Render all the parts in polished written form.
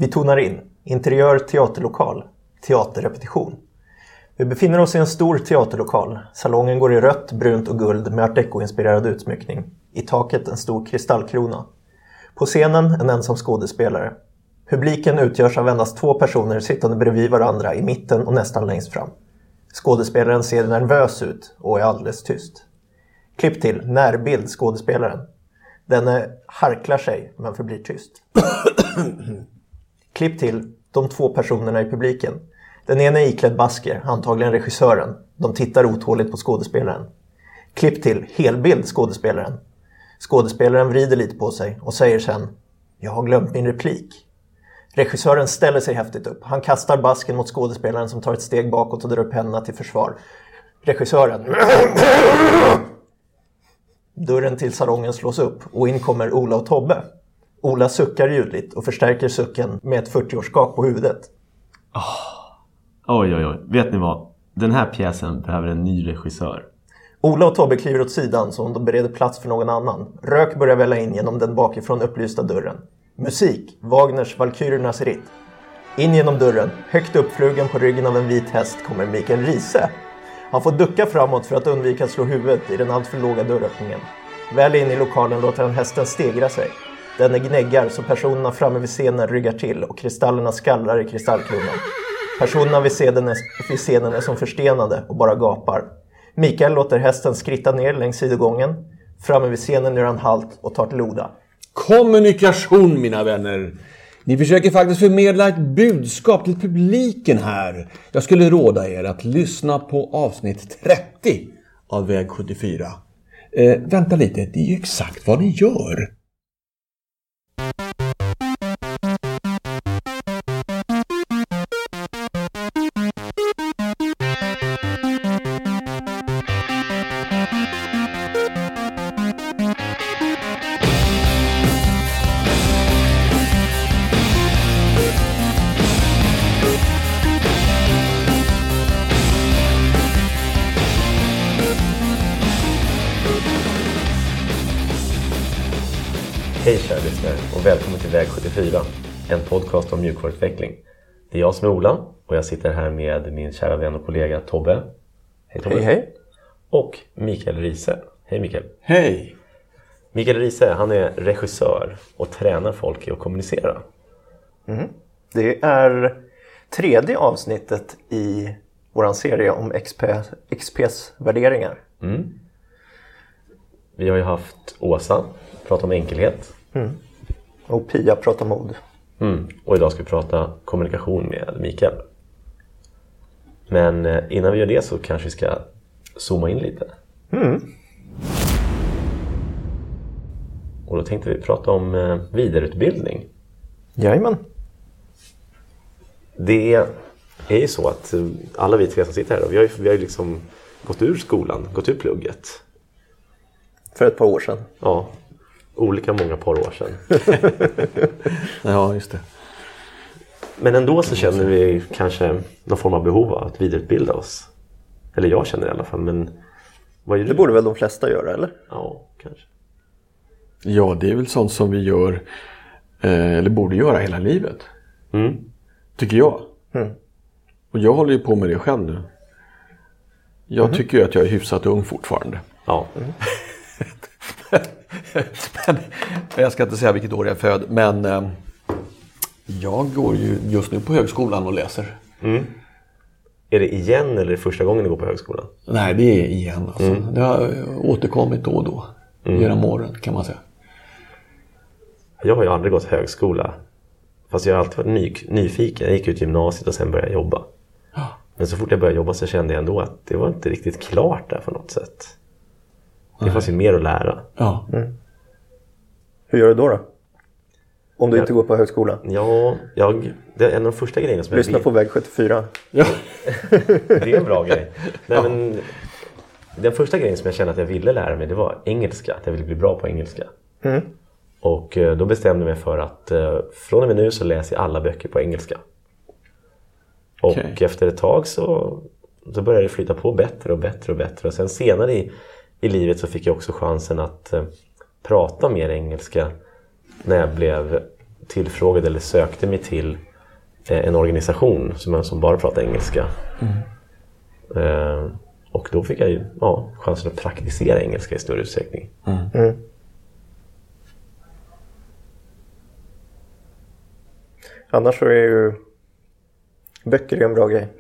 Vi tonar in. Interiör teaterlokal. Teaterrepetition. Vi befinner oss i en stor teaterlokal. Salongen går i rött, brunt och guld med art deco-inspirerad utsmyckning. I taket en stor kristallkrona. På scenen en ensam skådespelare. Publiken utgörs av endast 2 personer sittande bredvid varandra i mitten och nästan längst fram. Skådespelaren ser nervös ut och är alldeles tyst. Klipp till närbild skådespelaren. Denne harklar sig men förblir tyst. Klipp till de 2 personerna i publiken. Den ena är iklädd basker, antagligen regissören. De tittar otåligt på skådespelaren. Klipp till helbild skådespelaren. Skådespelaren vrider lite på sig och säger sen: jag har glömt min replik. Regissören ställer sig häftigt upp. Han kastar basken mot skådespelaren som tar ett steg bakåt och drar upp händerna till försvar. Regissören. Dörren till salongen slås upp och in kommer Ola och Tobbe. Ola suckar ljudligt och förstärker sucken med ett 40-årsskak på huvudet. Oj. Vet ni vad? Den här pjäsen behöver en ny regissör. Ola och Tobbe kliver åt sidan som om de bereder plats för någon annan. Rök börjar välla in genom den bakifrån upplysta dörren. Musik, Wagners Valkyriernas ritt. In genom dörren, högt uppflugen på ryggen av en vit häst, kommer Mikael Riise. Han får ducka framåt för att undvika att slå huvudet i den alltför låga dörröppningen. Väl in i lokalen låter han hästen stegra sig. Den gnäggar så personerna framme vid scenen ryggar till och kristallerna skallrar i kristallkronan. Personerna vid scenen är som förstenade och bara gapar. Mikael låter hästen skritta ner längs sidogången. Framme vid scenen gör han halt och tar till orda. Kommunikation, mina vänner. Ni försöker faktiskt förmedla ett budskap till publiken här. Jag skulle råda er att lyssna på avsnitt 30 av Väg 74. Vänta lite, det är ju exakt vad ni gör. Hej kära lyssnare och välkommen till Väg 74, en podcast om mjukvaruutveckling. Det är jag som är Ola och jag sitter här med min kära vän och kollega Tobbe. Hej Tobbe. Hej. Och Mikael Riise. Hej Mikael. Hej. Mikael Riise, han är regissör och tränar folk i att kommunicera. Det är 3:e avsnittet i våran serie om XPs värderingar. Vi har ju haft Åsa prata om enkelhet. Och Pia pratar mod. Och idag ska vi prata kommunikation med Mikael. Men innan vi gör det så kanske vi ska zooma in lite. Och då tänkte vi prata om vidareutbildning. Jajamän. Det är ju så att alla vi 3 som sitter här, vi har ju liksom gått ur skolan, gått ur plugget. För ett par år sedan. Ja, olika många par år sedan. Ja, just det. Men ändå så känner vi kanske någon form av behov av att vidareutbilda oss. Eller jag känner det i alla fall, men vad gör du? Det borde väl de flesta göra, eller? Ja, kanske. Ja, det är väl sånt som vi gör, eller borde göra hela livet. Tycker jag. Och jag håller ju på med det själv nu. Jag tycker ju att jag är hyfsat ung fortfarande. Ja. Men jag ska inte säga vilket år jag är född, men jag går ju just nu på högskolan och läser. Är det igen eller är det första gången du går på högskolan? Nej, det är igen alltså. Det har återkommit då och då. Genom åren kan man säga. Jag har ju aldrig gått högskola. Fast jag har alltid varit nyfiken. Jag gick ut gymnasiet och sen började jag jobba. Men så fort jag började jobba så kände jag ändå att det var inte riktigt klart där på något sätt. Det fanns ju mer att lära. Ja. Hur gör du då? Om du inte går på högskola? Ja, det är en av de första grejerna som Lyssna på Väg 74. Ja. Det är en bra grej. Nej, men den första grejen som jag kände att jag ville lära mig, det var engelska. Att jag ville bli bra på engelska. Och då bestämde jag mig för att från och med nu så läser jag alla böcker på engelska. Och efter ett tag så började det flytta på bättre och bättre och bättre. Och sen senare i livet så fick jag också chansen att prata mer engelska när jag blev tillfrågade eller sökte mig till en organisation som bara pratar engelska. Och då fick jag ju chansen att praktisera engelska i större utsträckning. Annars så är ju böcker en bra grej.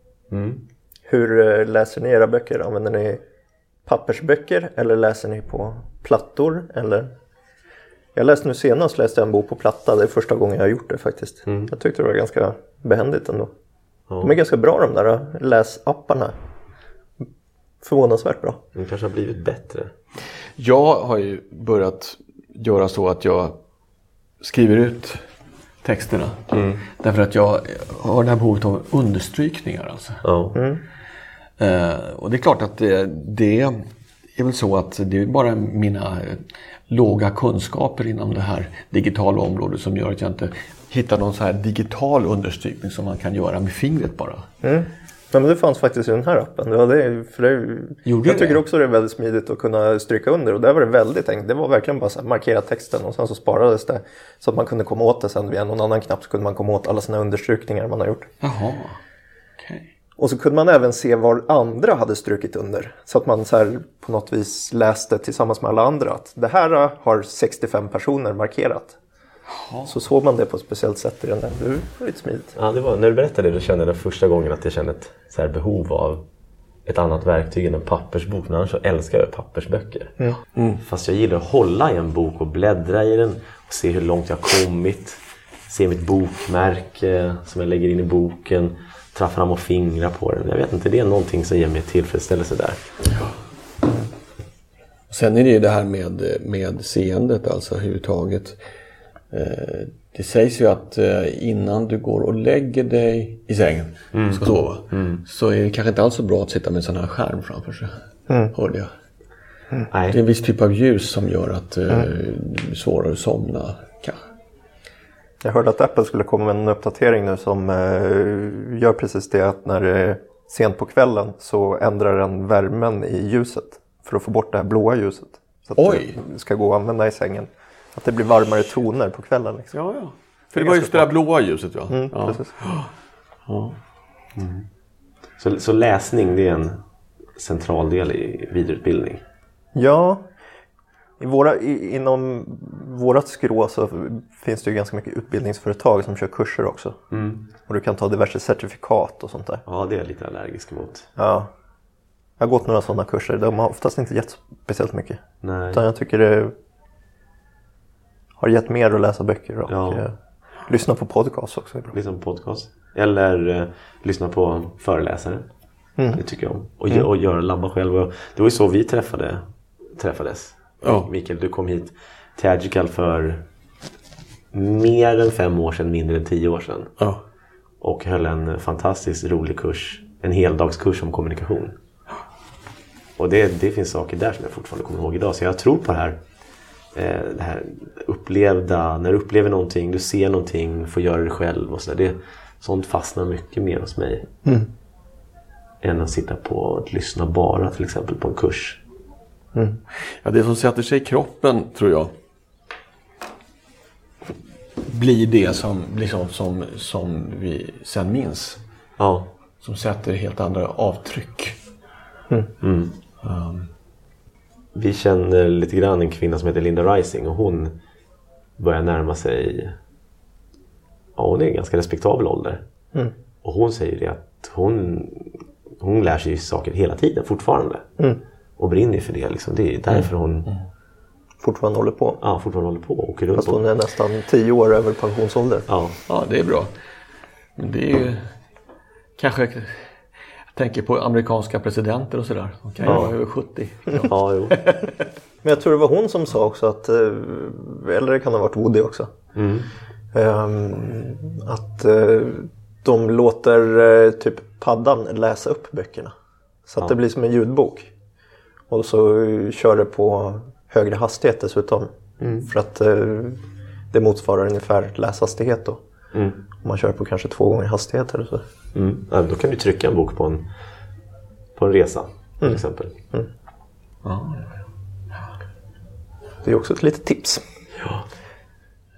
Hur läser ni era böcker? Använder ni pappersböcker eller läser ni på plattor? Eller? Jag läste en bok på platta. Det är första gången jag har gjort det faktiskt. Jag tyckte det var ganska behändigt ändå. De är ganska bra de där läsapparna. Förvånansvärt bra. De kanske har blivit bättre. Jag har ju börjat göra så att jag skriver ut texterna. Därför att jag har det här behovet av understrykningar. Alltså. Och det är klart att det är väl så att det är bara mina låga kunskaper inom det här digitala området som gör att jag inte hittar någon så här digital understrykning som man kan göra med fingret bara. Ja, men det fanns faktiskt i den här appen. Jag tycker också det är väldigt smidigt att kunna stryka under. Och där var det väldigt enkelt. Det var verkligen bara så här, markera texten och sen så sparades det. Så att man kunde komma åt det sen via någon annan knapp så kunde man komma åt alla sina understrykningar man har gjort. Jaha, okej. Och så kunde man även se var andra hade strukit under. Så att man så här på något vis läste tillsammans med alla andra att det här har 65 personer markerat. Så såg man det på ett speciellt sätt i den där. Det var lite smidigt. Ja, det var, när du berättade det då kände jag första gången att jag kände ett så här behov av ett annat verktyg än en pappersbok. Men annars så älskar jag pappersböcker. Fast jag gillar att hålla i en bok och bläddra i den och se hur långt jag har kommit. Se mitt bokmärke som jag lägger in i boken. Tra fram och fingra på den. Jag vet inte, det är någonting som ger mig tillfredsställelse där. Sen är det ju det här med seendet, alltså överhuvudtaget. Det sägs ju att innan du går och lägger dig i sängen och ska sova så är det kanske inte alls så bra att sitta med en sån här skärm framför sig. Hörde jag. Det är en viss typ av ljus som gör att det är svårare att somna kanske. Jag hörde att Apple skulle komma med en uppdatering nu som gör precis det att när det är sent på kvällen så ändrar den värmen i ljuset för att få bort det här blåa ljuset. Så att det ska gå att använda i sängen. Att det blir varmare toner på kvällen. Liksom. Ja. För det var just det där blåa ljuset, ja. Precis. Så läsning, det är en central del i vidareutbildning? Ja. Inom vårat skrå så finns det ju ganska mycket utbildningsföretag som kör kurser också. Och du kan ta diverse certifikat och sånt där. Ja, det är jag lite allergisk mot. Ja. Jag har gått några sådana kurser. De har oftast inte gett speciellt mycket. Nej. Utan jag tycker det har gett mer att läsa böcker och lyssna på podcast också. Lyssna på podcast. Eller lyssna på föreläsare. Det tycker jag om. Och göra labba själv. Det var ju så vi träffades. Mikael, du kom hit till Agical för mer än 5 år sedan, mindre än 10 år sedan. Och höll en fantastiskt rolig kurs. En heldagskurs om kommunikation. Och det finns saker där som jag fortfarande kommer ihåg idag. Så jag tror på det här upplevda, när du upplever någonting, du ser någonting, får göra det själv och sådär. Sånt fastnar mycket mer hos mig än att sitta på och lyssna bara till exempel på en kurs. Ja, det som sätter sig i kroppen, tror jag, blir det som vi sen minns. Som sätter helt andra avtryck. Vi känner lite grann en kvinna som heter Linda Rising och hon börjar närma sig, hon är en ganska respektabel ålder. Och hon säger det att hon lär sig saker hela tiden fortfarande. Och brinner för det liksom. Det är därför hon fortfarande håller på. Ja, fortfarande håller på och åker runt. Fast hon är nästan 10 år över pensionsålder. Ja, det är bra. Men det är ju kanske, jag tänker på amerikanska presidenter och sådär. De kan ju vara över 70. Ja, jo. Men jag tror det var hon som sa också att, eller det kan ha varit Woody också. Att de låter typ paddan läsa upp böckerna. Så att det blir som en ljudbok. Och så kör det på högre hastighet dessutom. För att det motsvarar ungefär läshastighet då. Om man kör på kanske 2 gånger hastighet eller så. Ja, då kan du trycka en bok på en resa till exempel. Det är också ett litet tips.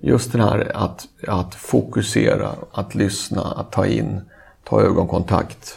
Just den här att fokusera, att lyssna, att ta in, ta ögonkontakt.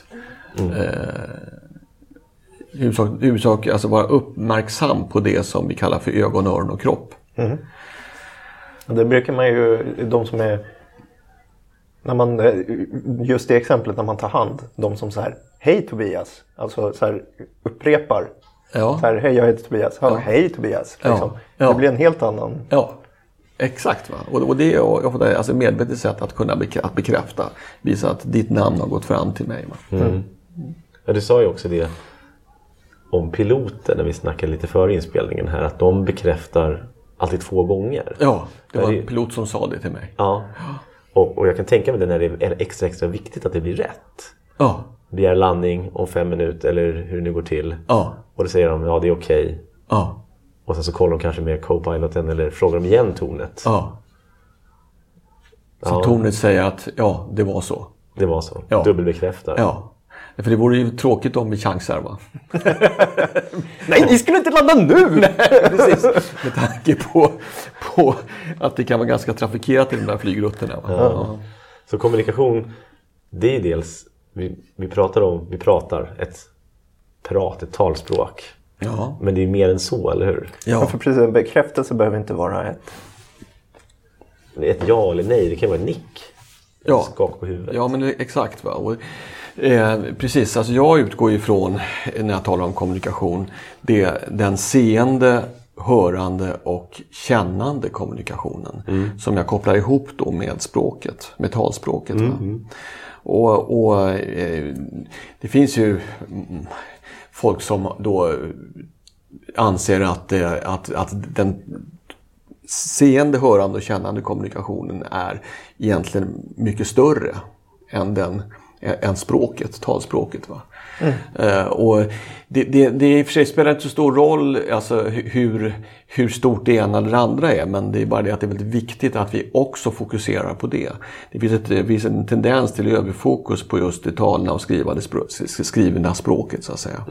Huvudsak alltså vara uppmärksam på det som vi kallar för ögon, öron och kropp. Det brukar man ju, de som är, när man, just det exemplet när man tar hand, de som så här, hej Tobias, alltså så här upprepar. Ja. Så här, hej jag heter Tobias, hej Tobias. Liksom. Ja. Det blir en helt annan. Ja, exakt va. Och det är ofta alltså medvetet sätt att kunna bekräfta, visa att ditt namn har gått fram till mig. Va? Ja, du sa ju också det om piloter när vi snackade lite före inspelningen här, att de bekräftar alltid 2 gånger. Ja, det var en pilot som sa det till mig. Ja, och jag kan tänka mig det när det är extra viktigt att det blir rätt. Ja. Begär landning om 5 minuter eller hur det nu går till. Ja. Och då säger de, ja det är okej. Ja. Och sen så kollar de kanske med co-piloten eller frågar de igen tornet. Ja. Så tornet säger att ja, det var så. Det var så. Ja. Dubbelbekräftar. Ja. För det vore ju tråkigt om vi chansar va? Nej, ni skulle inte landa nu! Nej, precis. Med tanke på att det kan vara ganska trafikerat i de där flygrutterna. Va? Ja. Så kommunikation, det är dels, vi pratar ett talspråk. Ja. Men det är mer än så, eller hur? Ja. För precis, en bekräftelse behöver inte vara ett ja eller nej, det kan vara en nick. Ja. Skak på huvudet. Ja, men det är exakt va. Och, precis, alltså jag utgår ifrån när jag talar om kommunikation, det är den seende, hörande och kännande kommunikationen som jag kopplar ihop då med språket, med talspråket. Va? Och det finns ju folk som då anser att den seende, hörande och kännande kommunikationen är egentligen mycket större än språket, talspråket. Va? Och det i och för sig spelar inte så stor roll alltså, hur stort det ena eller andra är, men det är bara det att det är väldigt viktigt att vi också fokuserar på det. Det finns en tendens till överfokus på just det talna och skrivna språket så att säga.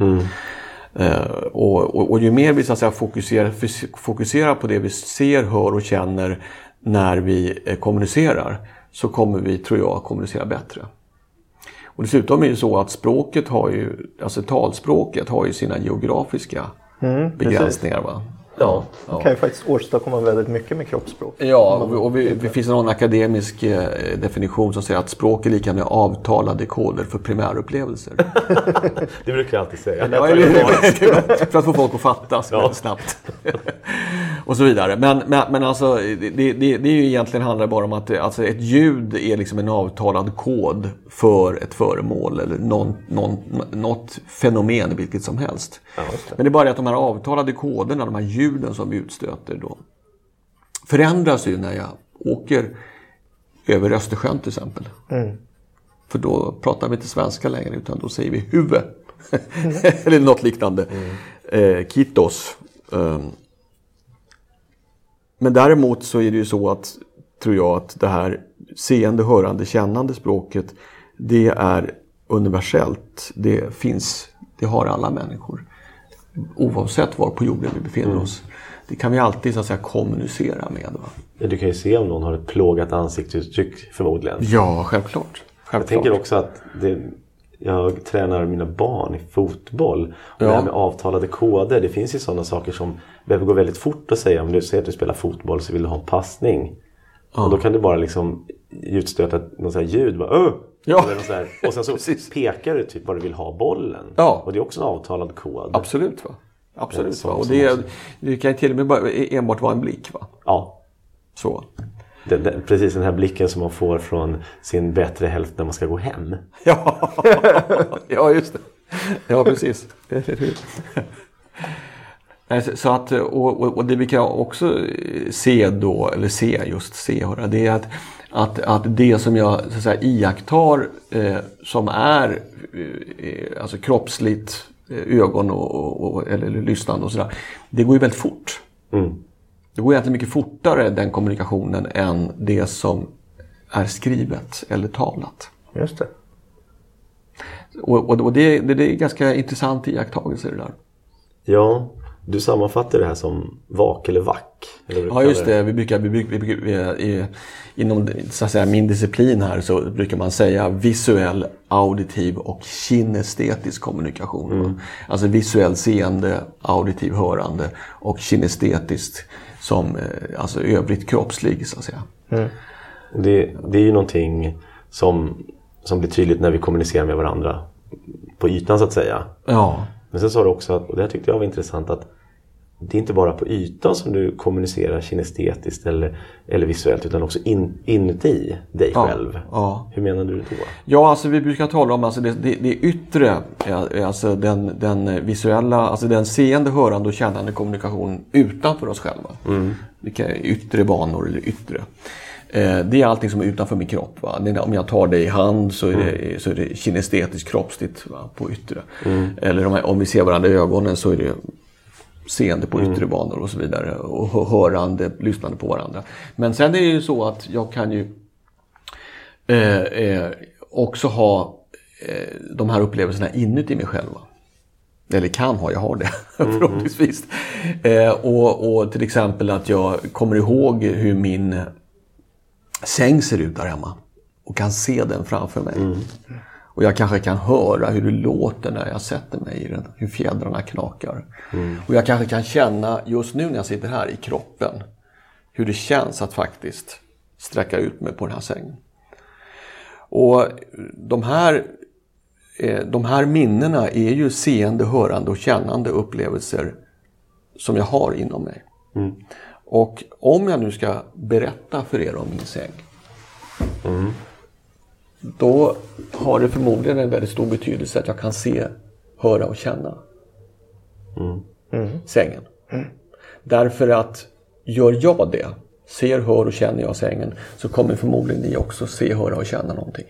Och ju mer vi så att säga, fokuserar på det vi ser, hör och känner när vi kommunicerar, så kommer vi, tror jag, kommunicera bättre. Och dessutom är det så att språket har ju, alltså talspråket har ju sina geografiska begränsningar va? Ja, man kan ju faktiskt åstadkomma väldigt mycket med kroppsspråk. Ja, och det finns någon akademisk definition som säger att språk är lika med avtalade koder för primärupplevelser. Det brukar jag alltid säga. Ja, för att få folk att fatta väldigt snabbt. Och så vidare. Men alltså, det är ju egentligen handlar bara om att alltså ett ljud är liksom en avtalad kod för ett föremål eller något fenomen vilket som helst. Ja, men det är bara det att de här avtalade koderna, de här ljuden som vi utstöter då, förändras ju när jag åker över Östersjön till exempel. För då pratar vi inte svenska längre utan då säger vi huvud. Eller något liknande. Kitos. Men däremot så är det ju så att, tror jag, att det här seende, hörande, kännande språket, det är universellt. Det har alla människor. Oavsett var på jorden vi befinner oss. Det kan vi alltid så att säga kommunicera med. Va? Du kan ju se om någon har ett plågat ansiktsuttryck förmodligen. Ja, självklart. Jag tänker också att jag tränar mina barn i fotboll. Och det här med avtalade koder. Det finns ju sådana saker som behöver gå väldigt fort att säga. Om du säger att du spelar fotboll så vill du ha en passning. Och då kan du bara liksom utstöta något så här ljud. Bara, ja. Eller något så här. Och sen så pekar du typ vad du vill ha bollen. Ja. Och det är också en avtalad kod. Absolut va. Absolut va. Och det kan ju till och med bara enbart vara en blick va. Ja. Så. Precis den här blicken som man får från sin bättre hälft när man ska gå hem. Ja just det. Ja, precis. Så att, och det vi kan också se då, eller höra, det är att det som jag så att säga iakttar som är alltså kroppsligt, ögon eller lyssnande och sådär, det går ju väldigt fort. Det går egentligen mycket fortare den kommunikationen än det som är skrivet eller talat. Just det. Och det är ganska intressant iakttagelse det där. Ja, Du sammanfattar det här som vak eller vack. Eller ja, just det. Vi brukar inom så att säga, min disciplin här så brukar man säga visuell, auditiv och kinestetisk kommunikation. Alltså visuell seende, auditiv hörande och kinestetiskt som alltså övrigt kroppslig så att säga. Det är ju någonting som blir tydligt när vi kommunicerar med varandra på ytan så att säga. Ja. Men sen sa du också, och det här tyckte jag var intressant, att det är inte bara på ytan som du kommunicerar kinestetiskt eller visuellt utan också inuti dig själv. Ja. Hur menar du då? Ja, alltså vi brukar tala om alltså det yttre, alltså den visuella, alltså den seende, hörande och kännande kommunikation utanför oss själva. Vilka yttre banor eller yttre. Det är allting som är utanför min kropp. Va? Om jag tar dig i hand så är det kinestetiskt kroppsligt, va? På yttre. Eller om vi ser varandra i ögonen så är det seende på yttre banor och så vidare. Och hörande, lyssnande på varandra. Men sen är det ju så att jag kan ju också ha de här upplevelserna inuti mig själva. Eller jag har det förhoppningsvis. Och till exempel att jag kommer ihåg hur min säng ser ut där hemma och kan se den framför mig. Och jag kanske kan höra hur det låter när jag sätter mig i den, hur fjädrarna knakar. Och jag kanske kan känna just nu när jag sitter här i kroppen hur det känns att faktiskt sträcka ut mig på den här sängen. Och de här minnena är ju seende, hörande och kännande upplevelser som jag har inom mig. Och om jag nu ska berätta för er om min säng, då har det förmodligen en väldigt stor betydelse att jag kan se, höra och känna sängen. Därför att gör jag det, ser, hör och känner jag sängen, så kommer förmodligen ni också se, höra och känna någonting.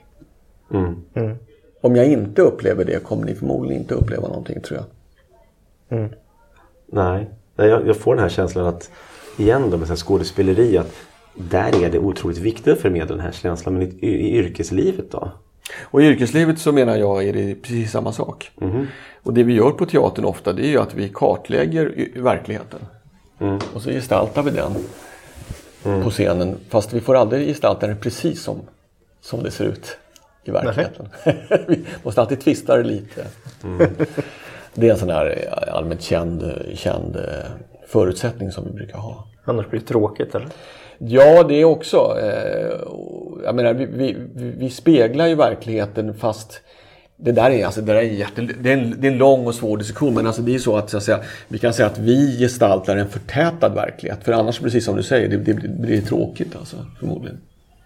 Om jag inte upplever det kommer ni förmodligen inte uppleva någonting, tror jag. Nej, jag får den här känslan att igen då med så här skådespeleri, att där är det otroligt viktigt att förmedla den här känslan, men i yrkeslivet då? Och i yrkeslivet så menar jag är det precis samma sak. Och det vi gör på teatern ofta, det är ju att vi kartlägger verkligheten. Och så gestaltar vi den på scenen, fast vi får aldrig gestalta den precis som det ser ut i verkligheten. Vi måste alltid twista det lite. Det är en sån här allmänt känd förutsättning som vi brukar ha. Annars blir det tråkigt, eller? Ja, det är också. Jag menar, vi speglar ju verkligheten, fast det är en lång och svår diskussion. Men alltså det är så att säga, vi kan säga att vi gestaltar en förtätad verklighet. För annars, precis som du säger, det blir tråkigt alltså, förmodligen.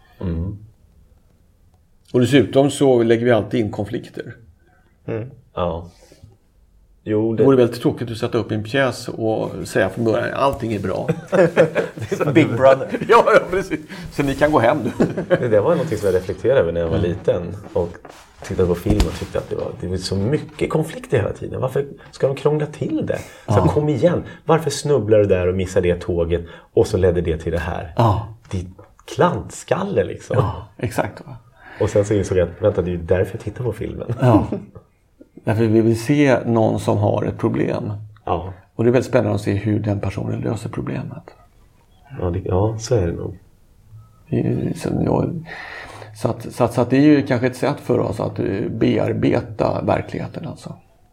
Och dessutom så lägger vi alltid in konflikter. Ja. Jo, det vore väldigt tråkigt att sätta upp en pjäs och säga från början allting är bra. Det är som Big Brother. Ja, precis. Så ni kan gå hem nu. Det var något som jag reflekterade över när jag var liten och tittade på film och tyckte att det var så mycket konflikter hela tiden. Varför ska de krångla till det? Så kom igen. Varför snubblar du där och missar det tåget och så ledde det till det här? Det är klantskalle liksom. Ja, exakt. Och sen så insåg jag att vänta, det är ju därför jag tittar på filmen. Ja. Därför vi vill se någon som har ett problem. Ja. Och det är väldigt spännande att se hur den personen löser problemet. Ja, så är det nog. Så att det är ju kanske ett sätt för oss att bearbeta verkligheten alltså.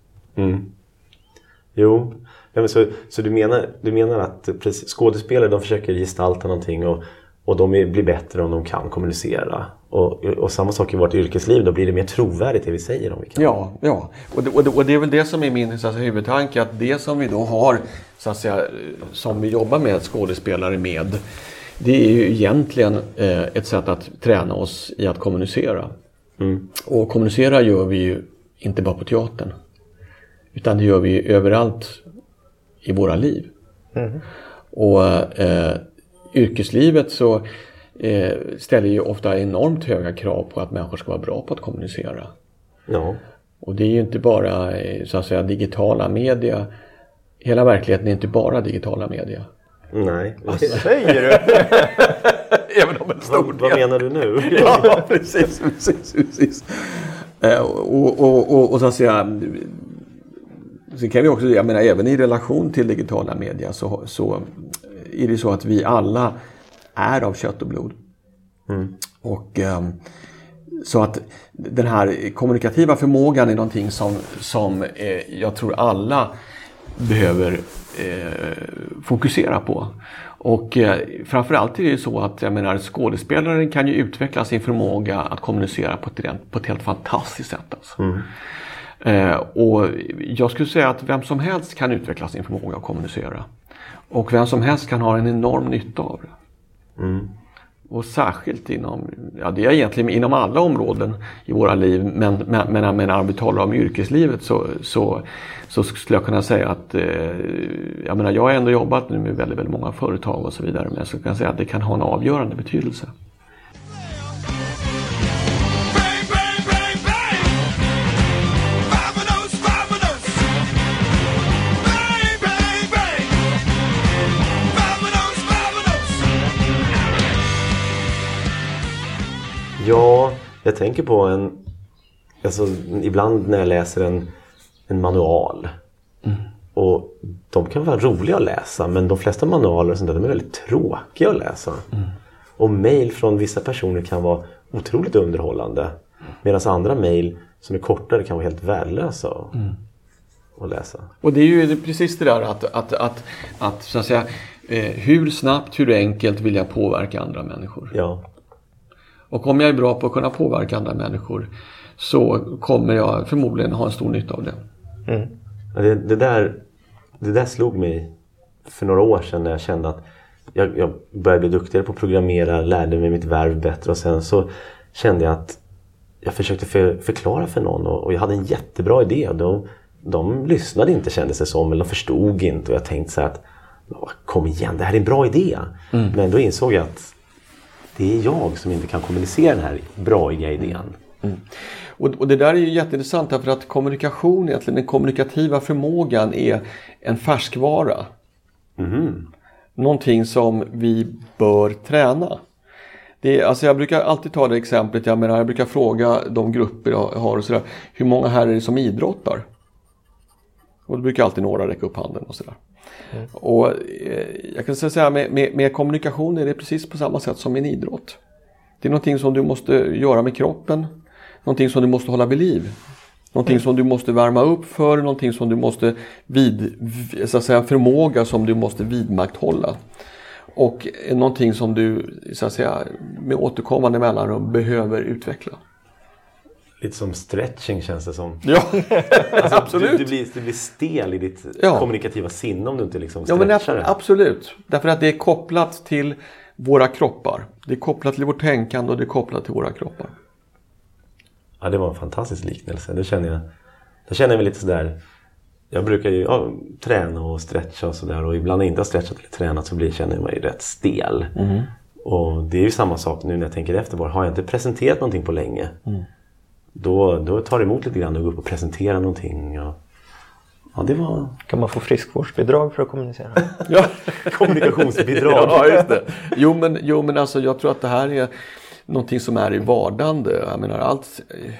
Jo, så du menar att skådespelare, de försöker gestalta någonting och de blir bättre om de kan kommunicera. Och samma sak i vårt yrkesliv, då blir det mer trovärdigt det vi säger om vi kan. Ja. Och det är väl det som är min så att säga, huvudtanke, att det som vi då har så att säga, som vi jobbar med skådespelare med, det är ju egentligen ett sätt att träna oss i att kommunicera. Och kommunicera gör vi ju inte bara på teatern, utan det gör vi överallt i våra liv. Och yrkeslivet så ställer ju ofta enormt höga krav på att människor ska vara bra på att kommunicera. Ja. Och det är ju inte bara så att säga digitala media. Hela verkligheten är inte bara digitala media. Nej. Vad säger du? Även om en stor del. Vad menar du nu? Ja, precis. Och så att säga, Sen kan vi också, jag menar, även i relation till digitala media så är det så att vi alla är av kött och blod. Och så att den här kommunikativa förmågan är någonting som jag tror alla behöver fokusera på. Och framförallt är det ju så att, jag menar, skådespelaren kan ju utveckla sin förmåga att kommunicera på ett helt fantastiskt sätt. Alltså. Och jag skulle säga att vem som helst kan utveckla sin förmåga att kommunicera. Och vem som helst kan ha en enorm nytta av det. Och särskilt det är egentligen inom alla områden i våra liv, men när vi talar om yrkeslivet så skulle jag kunna säga att jag menar, jag har ändå jobbat nu med väldigt, väldigt många företag och så vidare, men jag skulle kunna säga att det kan ha en avgörande betydelse. Ja, jag tänker på ibland när jag läser en manual. Och de kan vara roliga att läsa, men de flesta manualer och sånt där, de är väldigt tråkiga att läsa. Och mejl från vissa personer kan vara otroligt underhållande. Medan andra mejl som är kortare kan vara helt värdelösa att läsa. Och det är ju precis det där att så att säga, hur snabbt, hur enkelt vill jag påverka andra människor. Ja. Och om jag är bra på att kunna påverka andra människor så kommer jag förmodligen ha en stor nytta av det. Det där slog mig för några år sedan när jag kände att jag började bli duktigare på att programmera, lärde mig mitt värv bättre, och sen så kände jag att jag försökte förklara för någon och jag hade en jättebra idé och de lyssnade inte, kände sig som, eller de förstod inte, och jag tänkte så här att kom igen, det här är en bra idé. Men då insåg jag att det är jag som inte kan kommunicera den här braiga idén. Och det där är ju jätteintressant, för att kommunikation, egentligen den kommunikativa förmågan, är en färskvara. Någonting som vi bör träna. Alltså jag brukar alltid ta det exemplet, jag brukar fråga de grupper jag har och sådär, hur många här är det som idrottar? Och då brukar alltid några räcka upp handen och sådär. Och jag kan säga med kommunikation är det precis på samma sätt som en idrott. Det är någonting som du måste göra med kroppen, någonting som du måste hålla vid liv, någonting som du måste värma upp för, någonting som du måste så att säga, förmåga som du måste vidmakthålla, och någonting som du, så att säga, med återkommande mellanrum behöver utveckla. Lite som stretching känns det som. Ja, alltså, absolut. Du blir stel i ditt kommunikativa sinne om du inte liksom stretchar det. Absolut. Därför att det är kopplat till våra kroppar. Det är kopplat till vårt tänkande och det är kopplat till våra kroppar. Ja, det var en fantastisk liknelse. Då känner jag mig lite sådär. Jag brukar ju träna och stretcha och sådär. Och ibland när jag inte har stretchat eller tränat så känner jag mig rätt stel. Och det är ju samma sak nu när jag tänker efter. Har jag inte presenterat någonting på länge? Då tar det emot lite grann att gå upp och presentera någonting. Ja, det var... Kan man få friskvårdsbidrag för att kommunicera? Ja, kommunikationsbidrag. Ja, just det. Jo, men alltså, jag tror att det här är någonting som är i vardande. Jag menar, allt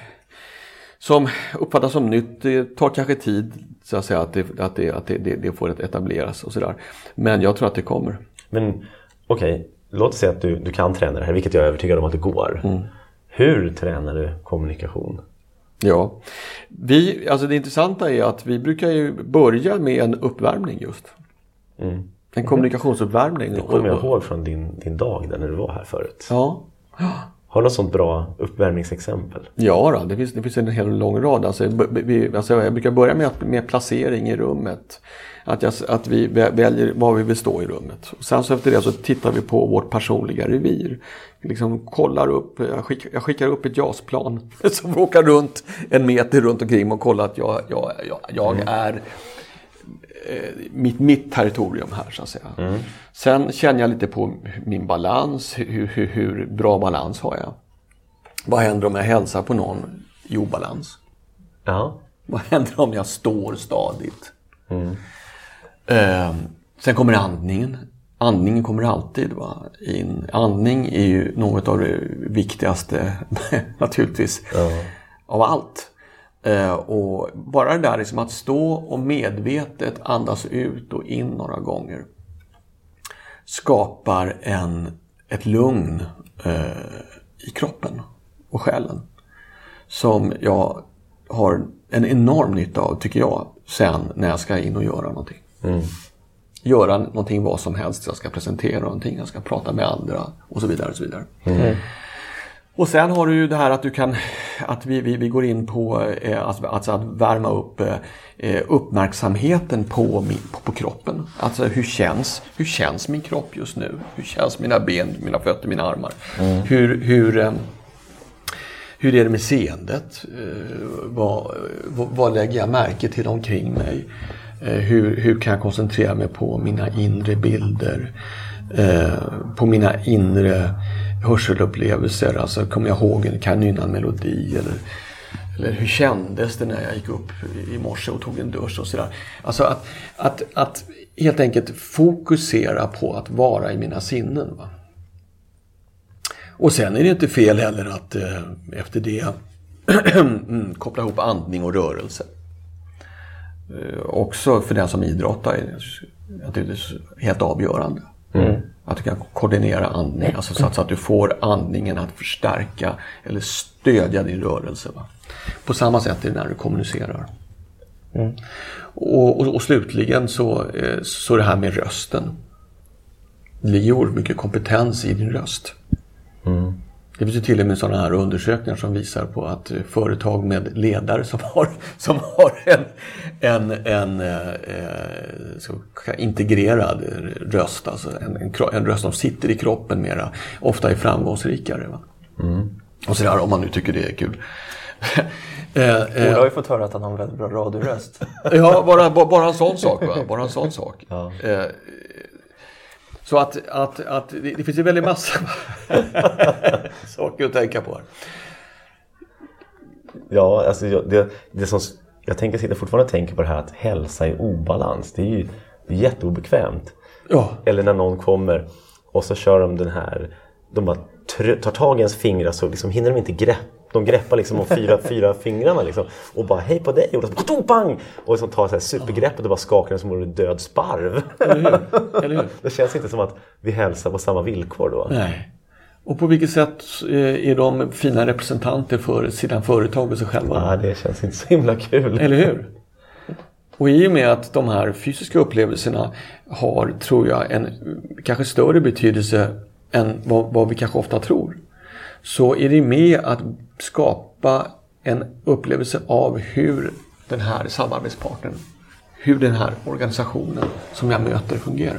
som uppfattas som nytt, det tar kanske tid, så att säga, att det får etableras och sådär. Men jag tror att det kommer. Men okej, låt oss säga att du kan träna det här, vilket jag är övertygad om att det går. Hur tränar du kommunikation? Ja, alltså det intressanta är att vi brukar ju börja med en uppvärmning just. En kommunikationsuppvärmning. Det kommer jag ihåg från din dag där när du var här förut. Ja. Har du något sånt bra uppvärmningsexempel? Ja, det finns en hel lång rad. Alltså, jag brukar börja med placering i rummet. Att vi väljer var vi vill stå i rummet. Och sen så efter det så tittar vi på vårt personliga revir. Liksom kollar upp, jag skickar upp ett JAS-plan som åker runt 1 meter runt omkring och kollar att jag är mitt territorium här, så att säga. Sen känner jag lite på min balans, hur bra balans har jag. Vad händer om jag hälsar på någon i obalans? Ja. Vad händer om jag står stadigt? Sen kommer andningen. Andningen kommer alltid in. Andning är ju något av det viktigaste naturligtvis av allt. Och bara det där liksom att stå och medvetet andas ut och in några gånger skapar ett lugn i kroppen och själen som jag har en enorm nytta av, tycker jag, sen när jag ska in och göra någonting. Göra någonting, vad som helst. Jag ska presentera någonting, jag ska prata med andra och så vidare och så vidare. Och sen har du ju det här att vi går in på alltså att värma upp uppmärksamheten på kroppen. Alltså hur känns min kropp just nu? Hur känns mina ben, mina fötter, mina armar? Hur är det med seendet? Vad lägger jag märke till omkring mig? Hur kan jag koncentrera mig på mina inre bilder? På mina inre hörselupplevelser? Alltså kommer jag ihåg kan jag nynna en melodi? Eller hur kändes det när jag gick upp i morse och tog en dusch och sådär? Alltså att helt enkelt fokusera på att vara i mina sinnen, va? Och sen är det inte fel heller att efter det koppla ihop andning och rörelse. Också för den som idrottar är det naturligtvis helt avgörande. Att du kan koordinera andning, alltså så att du får andningen att förstärka eller stödja din rörelse. Va? På samma sätt är det när du kommunicerar. Och slutligen så det här med rösten. Det ligger oerhört mycket kompetens i din röst. Det finns ju till och med sådana här undersökningar som visar på att företag med ledare som har en så integrerad röst, alltså en röst som sitter i kroppen mera, ofta är framgångsrikare. Va? Och sådär, om man nu tycker det är kul. Jag har ju fått höra att han har en väldigt bra radioröst. Ja, bara en sån sak. Va? Bara en sån sak. Ja. Så att det finns ju väldigt massa saker att tänka på här. Ja, alltså det som jag sitter fortfarande och tänker på det här att hälsa i obalans. Det är ju jätteobekvämt. Ja. Eller när någon kommer och så kör de den här, de bara tar tag i ens fingrar så liksom hinner de inte greppa. De greppar liksom om fyra fingrarna liksom, och bara hej på dig och så bang, och liksom tar så här supergreppet och bara skakar den som en död sparv. Eller hur? Det känns inte som att vi hälsar på samma villkor då. Nej. Och på vilket sätt är de fina representanter för sina företag och sig själva? Ja, det känns inte så himla kul. Eller hur? Och i och med att de här fysiska upplevelserna har, tror jag, en kanske större betydelse än vad vi kanske ofta tror, så är det med att skapa en upplevelse av hur den här samarbetspartnern, hur den här organisationen som jag möter fungerar.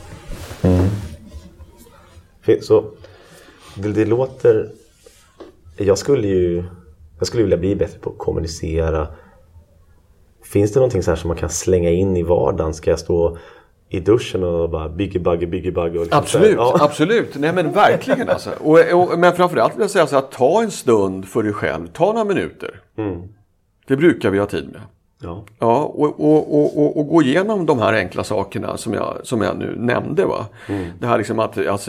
Så det låter... Jag skulle vilja bli bättre på att kommunicera. Finns det någonting så här som man kan slänga in i vardagen? Ska jag stå i duschen och bara byggebagge och liksom absolut, absolut. Nej men verkligen alltså. Men framförallt vill jag säga så att ta en stund för dig själv. Ta några minuter. Det brukar vi ha tid med. Ja, och gå igenom de här enkla sakerna som jag nu nämnde, va. Det här liksom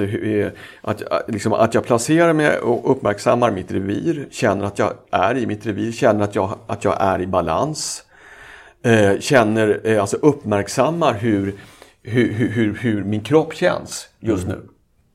att jag placerar mig och uppmärksammar mitt revir, känner att jag är i mitt revir, känner att jag är i balans, känner, alltså uppmärksammar hur min kropp känns just nu.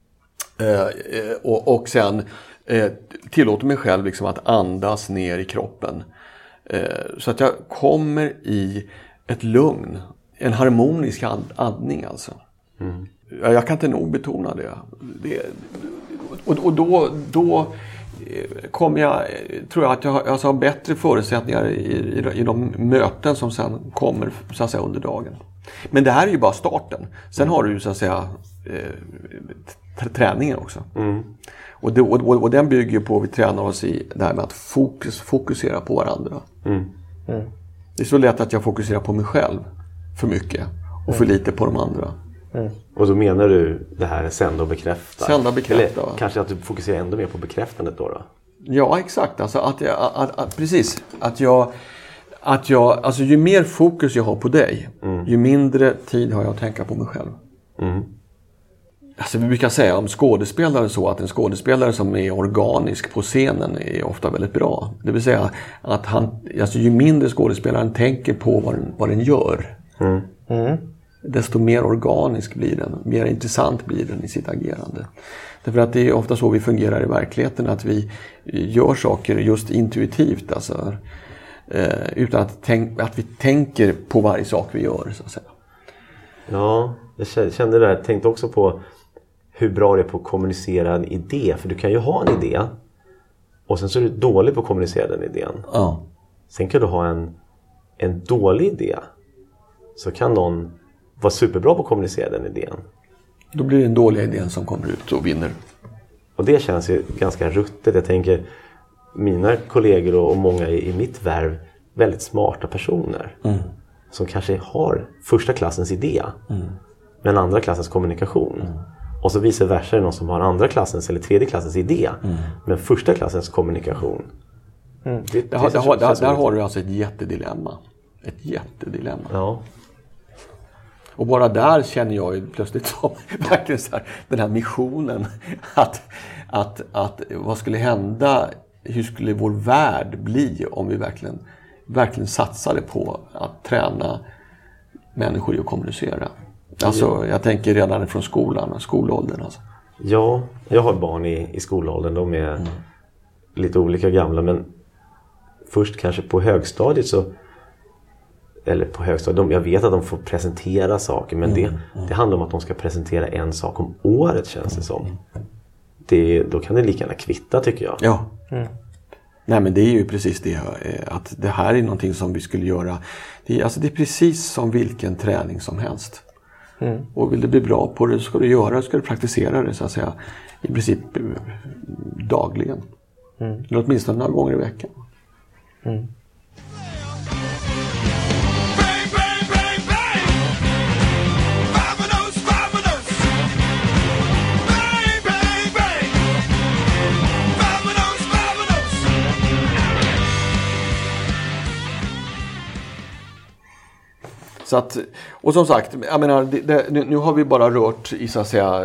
Och sen tillåter mig själv liksom att andas ner i kroppen. Så att jag kommer i ett lugn, en harmonisk andning alltså. Jag kan inte nog betona det. Och då kommer jag, tror jag, att jag har bättre förutsättningar i de möten som sen kommer så att säga under dagen. Men det här är ju bara starten. Sen har du ju så att säga träningen också. Och den bygger på att vi tränar oss i det här med att fokusera på varandra. Det är så lätt att jag fokuserar på mig själv för mycket och för lite på de andra. Och då menar du det här sända och bekräfta? Sända och bekräfta. Eller kanske att du fokuserar ändå mer på bekräftandet då? Ja, exakt. Alltså precis. Alltså ju mer fokus jag har på dig, ju mindre tid har jag att tänka på mig själv. Alltså vi brukar säga om skådespelare så att en skådespelare som är organisk på scenen är ofta väldigt bra. Det vill säga att ju mindre skådespelaren tänker på vad den gör, desto mer organisk blir den, mer intressant blir den i sitt agerande. Därför att det är ofta så vi fungerar i verkligheten, att vi gör saker just intuitivt, alltså, utan att vi tänker på varje sak vi gör, så att säga. Ja, jag kände det där. Tänkte också på hur bra det är på att kommunicera en idé. För du kan ju ha en idé och sen så är du dålig på att kommunicera den idén. Ja. Sen kan du ha en dålig idé. Så kan någon vara superbra på att kommunicera den idén. Då blir det en dålig idé som kommer ut och vinner. Och det känns ju ganska ruttet. Jag tänker, mina kollegor och många i mitt värv, väldigt smarta personer. Som kanske har första klassens idé, men andra klassens kommunikation. Och så vice versa är det någon som har andra klassens eller tredje klassens idé, men första klassens kommunikation. Där har du alltså ett jättedilemma. Ett jättedilemma. Ja. Och bara där känner jag ju plötsligt som verkligen så här, den här missionen att vad skulle hända, hur skulle vår värld bli om vi verkligen satsade på att träna människor i att kommunicera. Alltså jag tänker redan från skolåldern alltså. Ja, jag har barn i skolåldern, de är lite olika gamla, men först kanske på högstadiet jag vet att de får presentera saker, men det handlar om att de ska presentera en sak om året, känns det som. Då kan det lika gärna kvitta, tycker jag. Ja. Nej, men det är ju precis det, att det här är någonting som vi skulle göra. Det är precis som vilken träning som helst. Och vill du bli bra på det, så ska du praktisera det, så att säga, i princip dagligen. Eller åtminstone några gånger i veckan. Så att, och som sagt, jag menar, nu har vi bara rört i, så att säga,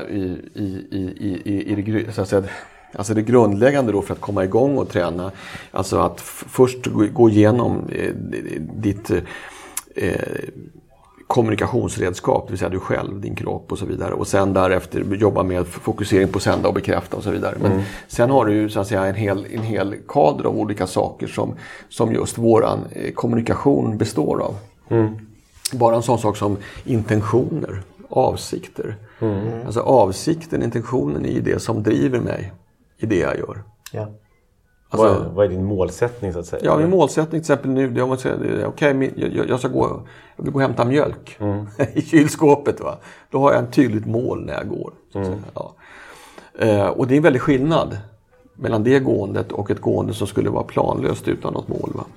i det, så att säga, alltså det grundläggande då för att komma igång och träna. Alltså att först gå igenom ditt kommunikationsredskap, det vill säga du själv, din kropp och så vidare. Och sen därefter jobba med fokusering på sända och bekräfta och så vidare. Men sen har du ju, så att säga, en hel kader av olika saker som just våran kommunikation består av. Bara en sån sak som intentioner, avsikter. Alltså avsikten, intentionen är ju det som driver mig i det jag gör. Ja. Alltså, vad är din målsättning, så att säga? Ja, min målsättning till exempel nu, det är om man säger, jag vill gå och hämta mjölk i kylskåpet. Va? Då har jag ett tydligt mål när jag går. Ja. Och det är en väldig skillnad mellan det gåendet och ett gående som skulle vara planlöst utan något mål. Va?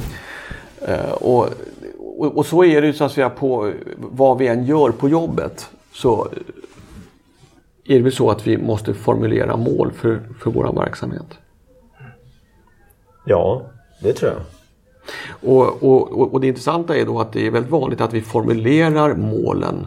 Och så är det ju, så att säga, på vad vi än gör på jobbet, så är det väl så att vi måste formulera mål för vår verksamhet. Ja, det tror jag. Och det intressanta är då att det är väldigt vanligt att vi formulerar målen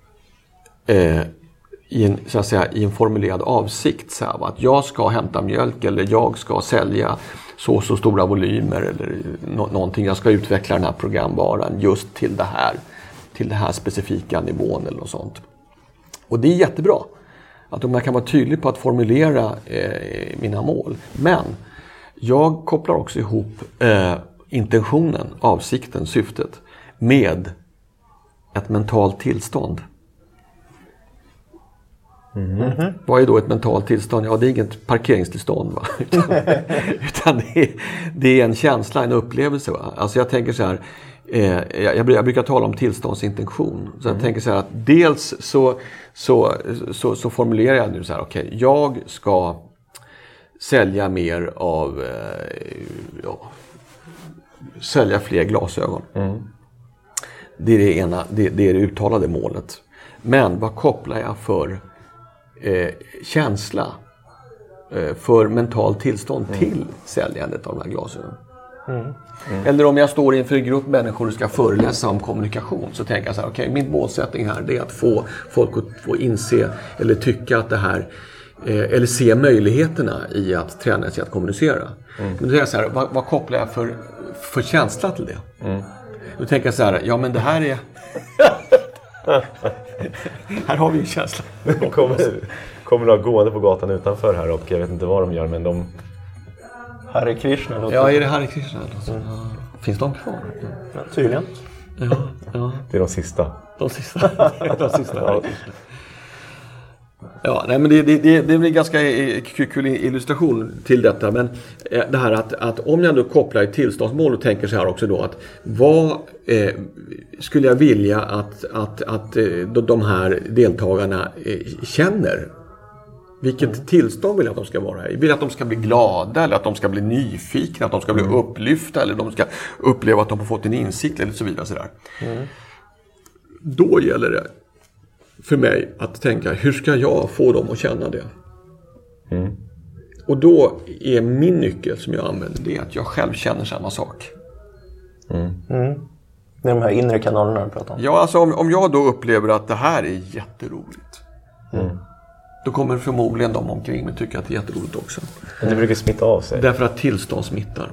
så att säga, i en formulerad avsikt. Så här, att jag ska hämta mjölk, eller jag ska sälja så stora volymer, eller någonting, jag ska utveckla den här programvaran just till det här specifika nivån eller något sånt. Och det är jättebra att man kan vara tydlig på att formulera mina mål. Men jag kopplar också ihop intentionen, avsikten, syftet med ett mentalt tillstånd. Vad är då ett mentalt tillstånd? Ja, det är inget parkeringstillstånd, va? utan det är en känsla, en upplevelse. Va? Alltså jag tänker så här, jag brukar tala om tillståndsintention. Så jag tänker så här att dels så formulerar jag nu så här, okej, jag ska sälja mer av, sälja fler glasögon. Det är det ena, det är det uttalade målet. Men vad kopplar jag för känsla, för mental tillstånd till säljandet av de här glasögonen? Eller om jag står inför en grupp människor och ska föreläsa om kommunikation, så tänker jag så här, okej, min målsättning här det är att få folk att få inse eller tycka att det här eller se möjligheterna i att träna sig att kommunicera. Men då är jag så här, vad kopplar jag för känsla till det? Då tänker jag så här, ja men det här är här har vi en känsla. Kommer några gående på gatan utanför här och jag vet inte vad de gör, men de... Hare Krishna låter. Ja, är det Hare Krishna? Finns de kvar? Ja, tydligen. Ja. Det är de sista. De sista Hare Krishna. Ja, nej, men det blir ganska kul illustration till detta. Men det här att om jag nu kopplar ett tillståndsmål och tänker så här också då, att vad skulle jag vilja att de här deltagarna känner? Vilket tillstånd vill jag att de ska vara i? Vill jag att de ska bli glada, eller att de ska bli nyfikna, att de ska bli upplyfta, eller de ska uppleva att de har fått en insikt eller så vidare. Så där. Då gäller det för mig att tänka, hur ska jag få dem att känna det? Och då är min nyckel som jag använder, det är att jag själv känner samma sak. Det är de här inre kanalerna du pratar om. Ja, alltså om jag då upplever att det här är jätteroligt, då kommer förmodligen de omkring mig tycka att det är jätteroligt också. Men det brukar smitta av sig. Därför att tillstånd smittar.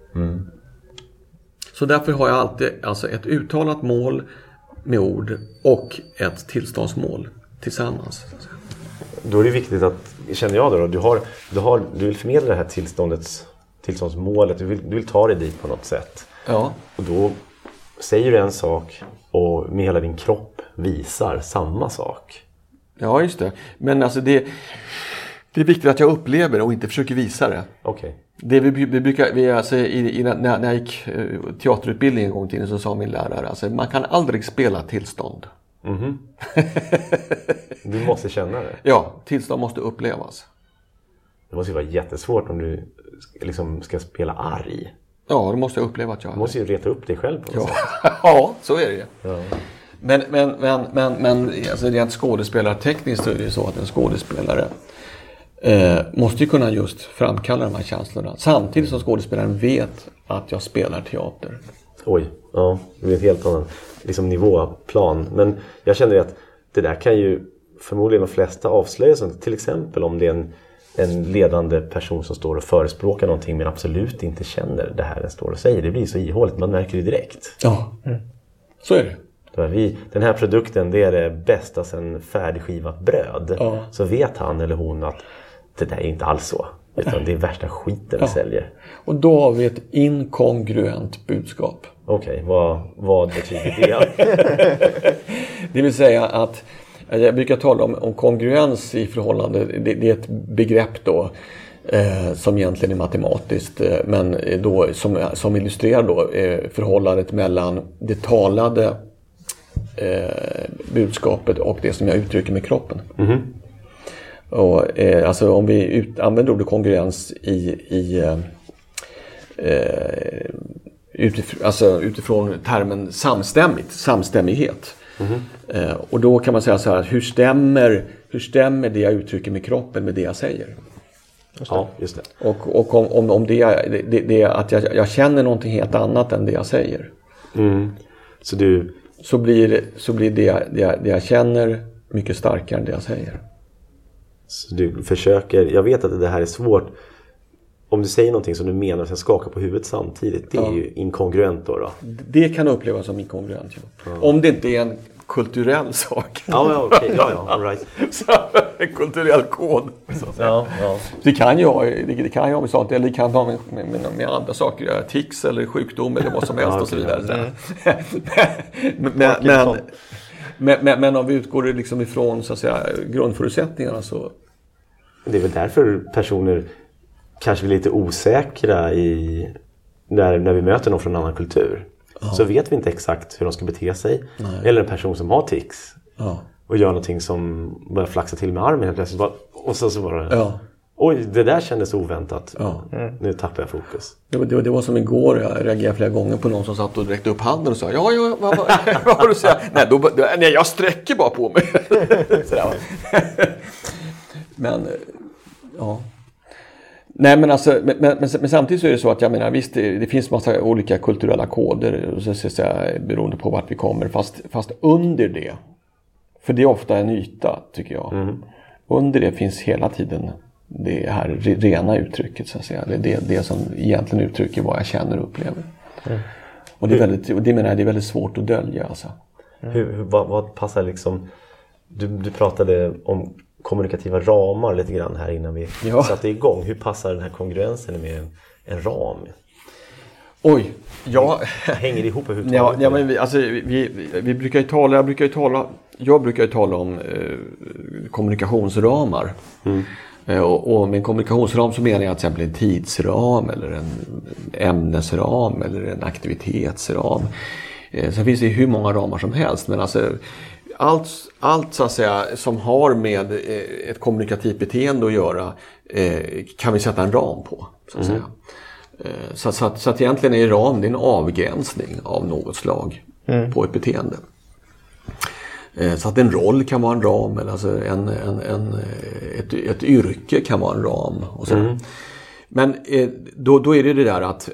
Så därför har jag alltid alltså ett uttalat mål med ord och ett tillståndsmål tillsammans. Då är det viktigt att, känner jag då, du vill förmedla det här tillståndsmålet, du vill ta dig dit på något sätt. Ja. Och då säger du en sak och med hela din kropp visar samma sak. Ja, just det. Men alltså det är viktigt att jag upplever och inte försöker visa det. Okej. Det när jag gick teaterutbildning en gång till så sa min lärare, alltså, man kan aldrig spela tillstånd. Du måste känna det. Ja, tillstånd måste upplevas. Det måste ju vara jättesvårt om du liksom ska spela arg. Ja, då måste jag uppleva att jag... Du måste ju reta upp dig själv på något sätt. Ja, så är det. Ja. Men alltså, rent skådespelartekniskt är det så att en skådespelare måste ju kunna just framkalla de här känslorna. Samtidigt som skådespelaren vet att jag spelar teater. Oj, ja, det är ett helt annan liksom, nivåplan. Men jag känner att det där kan ju förmodligen de flesta avslöja. Till exempel om det är en ledande person som står och förespråkar någonting men absolut inte känner det här den står och säger. Det blir så ihåligt, man märker det direkt. Ja, så är det. Den här produkten, det är det bästa sen färdigskivat bröd. Ja. Så vet han eller hon att det där är inte alls så. Utan det är värsta skiten vi säljer. Och då har vi ett inkongruent budskap. Okej, vad betyder det? Det vill säga att jag brukar tala om kongruens i förhållande. Det är ett begrepp då som egentligen är matematiskt, men då som illustrerar då förhållandet mellan det talade budskapet och det som jag uttrycker med kroppen. Och alltså om vi använder ordet kongruens utifrån termen samstämmighet. Och då kan man säga så här, hur stämmer det jag uttrycker med kroppen med det jag säger? Ja, just det. Och om det är att jag känner någonting helt annat än det jag säger. Så blir det jag känner mycket starkare än det jag säger. Så du försöker, jag vet att det här är svårt. Om du säger någonting som du menar ska skaka på huvudet samtidigt, det är ju inkongruent då. Det kan upplevas som inkongruent, ja. Om det inte är en kulturell sak. Ja, okej. Ja, all right. En kulturell kod. Ja. Det kan ju ha med sånt, eller det kan ha med andra saker, tics eller sjukdom eller vad som helst och så vidare. Men om vi utgår liksom ifrån så att säga grundförutsättningarna så... Det är väl därför personer kanske blir lite osäkra när vi möter någon från en annan kultur. Så vet vi inte exakt hur de ska bete sig. Nej. Eller en person som har tics. Och gör någonting som börjar flaxa till med armen helt plötsligt. Och så bara... Oj, det där kändes oväntat. Nu tappar jag fokus. Det var som igår, jag reagerade flera gånger på någon som satt och räckte upp handen och sa vad har du sagt? Nej, jag sträcker bara på mig. Men, ja. Nej, men alltså, men samtidigt så är det så att jag menar, visst, det finns massa olika kulturella koder så att säga, beroende på vart vi kommer, fast under det, för det är ofta en yta tycker jag, under det finns hela tiden det här rena uttrycket så att säga, det som egentligen uttrycker vad jag känner och upplever. Och det är väldigt svårt att dölja alltså. Vad passar liksom, du pratade om kommunikativa ramar lite grann här innan vi satte igång. Hur passar den här kongruensen med en ram? Oj, ja. Hänger det ihop överhuvudtaget? Ja, men vi brukar ju tala, jag brukar ju tala om kommunikationsramar. Och med en kommunikationsram så menar jag till exempel en tidsram eller en ämnesram eller en aktivitetsram. Sen finns det hur många ramar som helst, men alltså allt så att säga som har med ett kommunikativt beteende att göra kan vi sätta en ram på så att säga. Så att egentligen är ram, det är en avgränsning av något slag på ett beteende. Så att en roll kan vara en ram, eller alltså ett yrke kan vara en ram och så. Men då är det där att